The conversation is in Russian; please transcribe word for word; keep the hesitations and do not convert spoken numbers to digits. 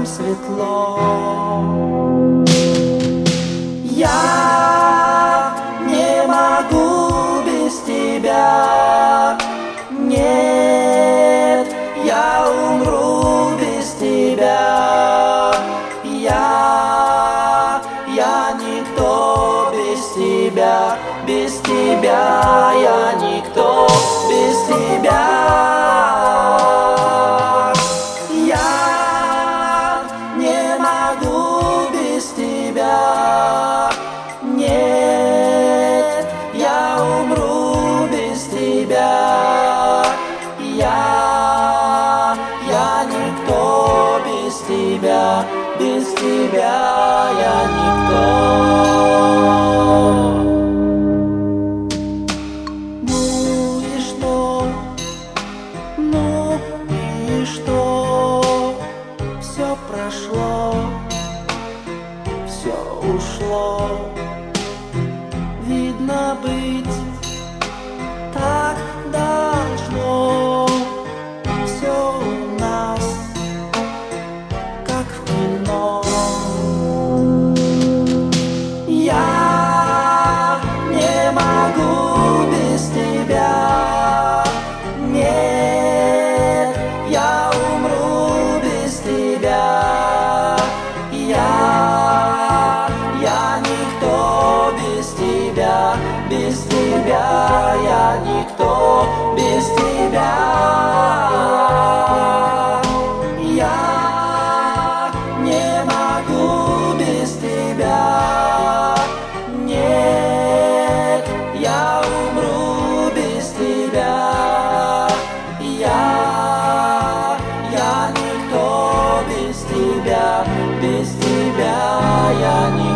светло. Я не могу без тебя, нет, я умру без тебя. Я, я никто без тебя, без тебя я никто, без тебя. Я не могу без тебя, нет, я умру без тебя. Я, я никто без тебя, без тебя я никто. Ну и что? Ну и что? Все прошло, все ушло. Видно, быть так должно. Все у нас как в кино. Я не могу без тебя, нет, я умру без тебя. Я, я никто без тебя, без тебя я никто, без тебя. Я не могу без тебя, нет, я умру без тебя. Я, я никто без тебя, без тебя я никто.